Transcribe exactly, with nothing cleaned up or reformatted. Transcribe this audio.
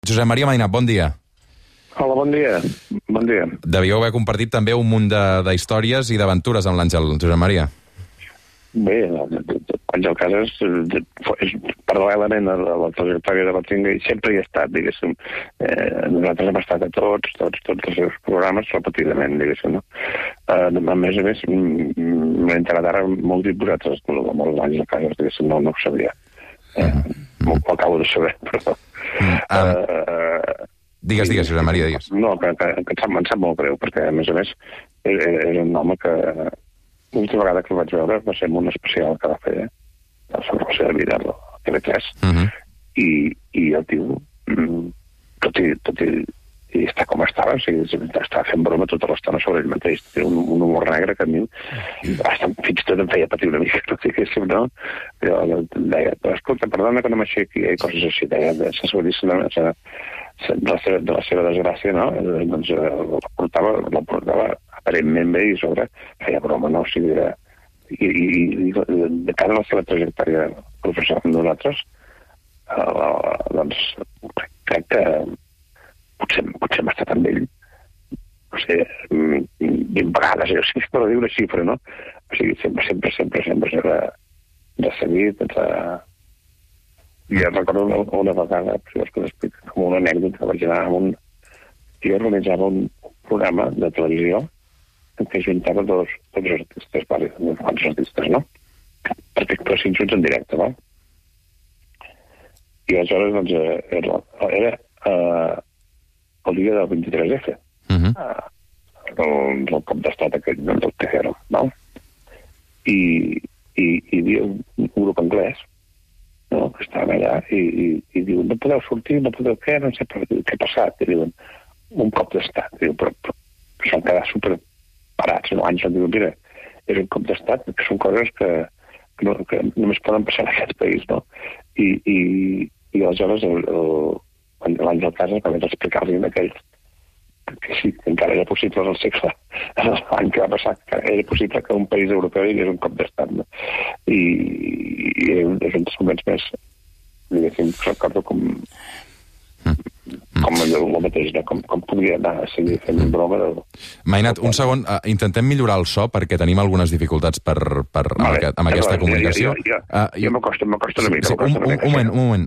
Josep Maria Mainat, bon dia. Hola, bon dia. Bon dia. Devíeu haver compartit també un munt d'històries i d'aventures amb l'Àngel, Josep Maria. Bé, Àngel Casas és paral·lelament a la trajectòria de la Tinga i sempre hi ha estat, diguéssim. Eh, nosaltres hem estat a tots, tots, tots els seus programes repetidament, diguéssim, no? Eh, a més a més, m'he enterat ara molt dit vosaltres, molt l'Àngel Casas, diguéssim, no, no ho sabia. Eh, M'ho acabo de saber, però... Mm, um, uh, digues, digues, Josep Maria, digues. No, que, que, que em, sap, em sap molt greu, perquè, a més a més, és, és un home que l'última vegada que el vaig veure va ser en un especial que va fer sobre la seva vida a T V tres, uh -huh. i, i el tio, tot i, tot i, i està com estava, o sigui, està fent broma tota l'estona sobre ell mateix. Té un, un humor negre que a mi bastant, fins i tot em feia patir una mica, no diguéssim, no? Jo deia, escolta, perdona que no m'aixequi, i coses així, deia, se sobríssima, de la seva, de la seva desgràcia, no? Doncs la portava, la portava aparentment bé i sobre feia broma, no? O sigui, era... I, i, i de cara a la seva trajectòria professional amb nosaltres, eh, doncs crec que potser, potser hem estat amb ell, no sé, vint vegades, jo sí, però dir una xifra, no? O sigui, sempre, sempre, sempre, sempre s'ha de, de seguir, de... I ja recordo una, una vegada, si vols que t'expliqui, com una anècdota, vaig anar a un... Jo organitzava un programa de televisió en què juntava dos, dos artistes, vale, quants artistes, no? Perquè actuessin junts en directe, no? I aleshores, doncs, era, era uh, el dia del vint-i-tres efe, uh-huh. uh, del, del cop d'estat aquell, del Tejero, no? I, i, i hi havia un, un grup anglès, no?, que estaven allà, i, i, i diuen, no podeu sortir, no podeu què, no sé per, què ha passat, i diuen, un cop d'estat, diuen, però, però, però s'han quedat super parats, no? Àngel diu, mira, és un cop d'estat, que són coses que, que, no, que només poden passar en aquest país, no? I, i, i aleshores el, el, l'Àngel Casas va haver d'explicar-li en aquell que sí, que encara era possible en el segle, l'any que va passar, que era possible que un país europeu hi hagués un cop d'estat, no? I, i és un dels moments més, diguéssim, recordo com... com allò mateix, no? com, com podria anar a seguir fent broma de... Mainat, un segon, uh, intentem millorar el so perquè tenim algunes dificultats per, per, vale, amb, aquest, amb aquesta comunicació. Jo, jo, jo, jo m'acosto, m'acosto una mica. Sí, un, un, un moment, un moment.